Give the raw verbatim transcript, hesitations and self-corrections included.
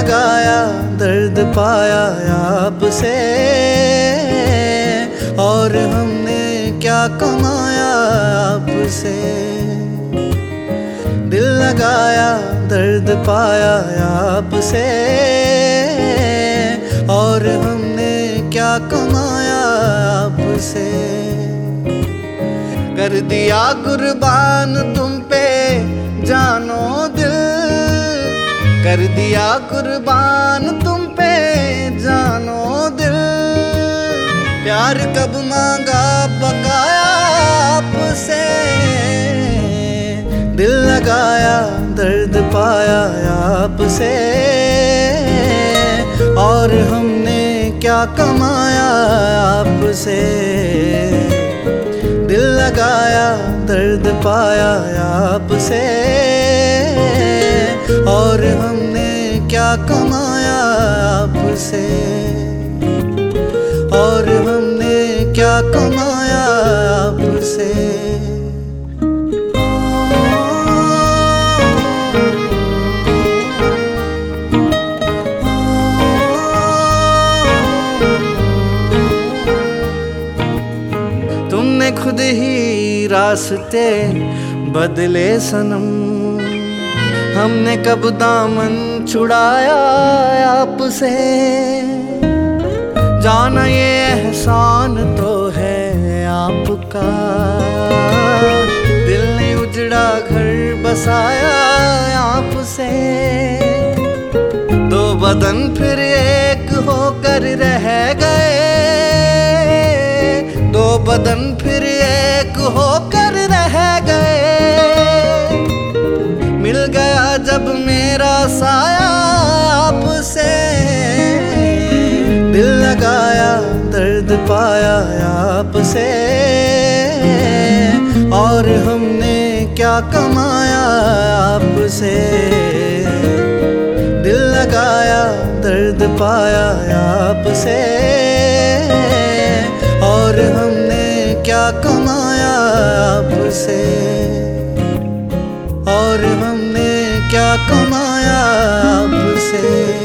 लगाया दर्द पाया आपसे, और हमने क्या कमाया आपसे। दिल लगाया दर्द पाया आपसे, और हमने क्या कमाया आपसे। कर दिया कुर्बान तुम पे जानो दिल, कर दिया कुर्बान तुम पे जानो दिल। प्यार कब मांगा बकाया आपसे, दिल लगाया दर्द पाया आपसे, और हमने क्या कमाया आपसे। दिल लगाया दर्द पाया आपसे, और हमने क्या कमाया आपसे, और हमने क्या कमाया आपसे। तुमने खुद ही रास्ते बदले सनम, हमने कब दामन छुड़ाया आपसे। जाना ये एहसान तो है आपका, दिल ने उजड़ा घर बसाया आपसे। दो बदन फिर एक होकर रह गए, दो बदन फिर एक होकर रह गए। मिल गया जब मेरा साया आपसे, दिल लगाया दर्द पाया आपसे, और हमने क्या कमाया आपसे। दिल लगाया दर्द पाया आपसे, और हमने क्या कमाया आपसे, और हमने क्या कमाया आपसे।